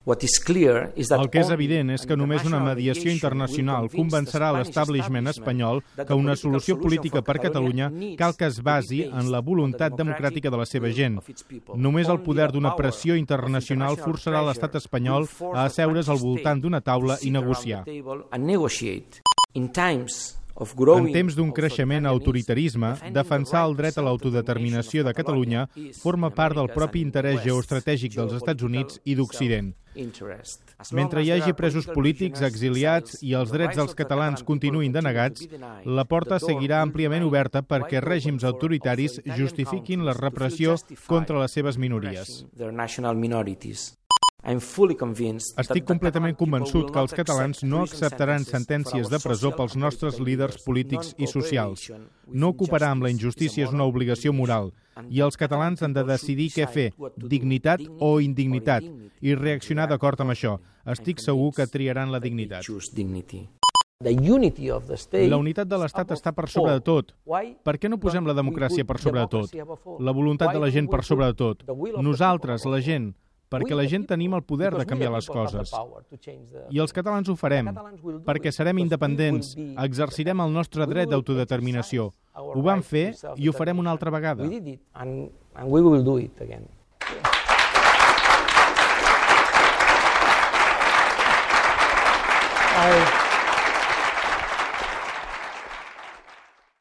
El que és evident és que només una mediació internacional convencerà l'establishment espanyol que una solució política per Catalunya cal que es basi en la voluntat democràtica de la seva gent. Només el poder d'una pressió internacional forçarà l'estat espanyol a asseure's al voltant d'una taula i negociar. En temps d'un creixement autoritarisme, defensar el dret a l'autodeterminació de Catalunya forma part del propi interès geoestratègic dels Estats Units i d'Occident. Mentre hi hagi presos polítics, exiliats i els drets dels catalans continuïn denegats, la porta seguirà àmpliament oberta perquè règims autoritaris justifiquin la repressió contra les seves minories. Estic completament convençut que els catalans no acceptaran sentències de presó pels nostres líders polítics i socials. No ocuparà amb la injustícia és una obligació moral, i els catalans han de decidir què fer, dignitat o indignitat, i reaccionar d'acord amb això. Estic segur que triaran la dignitat. La unitat de l'Estat està per sobre de tot. Per què no posem la democràcia per sobre de tot? La voluntat de la gent per sobre de tot? Nosaltres, la gent, perquè la gent tenim el poder de canviar les coses. I els catalans ho farem, perquè serem independents, exercirem el nostre dret d'autodeterminació. Ho vam fer i ho farem una altra vegada.